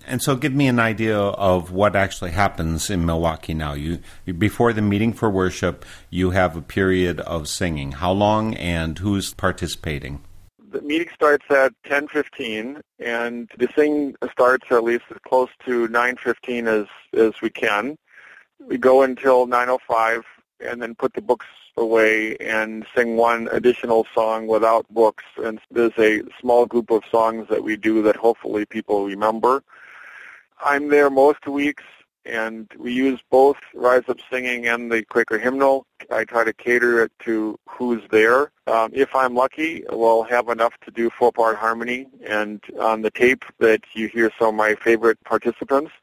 And so give me an idea of what actually happens in Milwaukee now. Before the meeting for worship, you have a period of singing. How long and who's participating? The meeting starts at 10:15, and the sing starts at least as close to 9:15 as we can. We go until 9:05, and then put the books away and sing one additional song without books. And there's a small group of songs that we do that hopefully people remember. I'm there most weeks, and we use both Rise Up Singing and the Quaker Hymnal. I try to cater it to who's there. If I'm lucky, we'll have enough to do four-part harmony, and on the tape that you hear some of my favorite participants.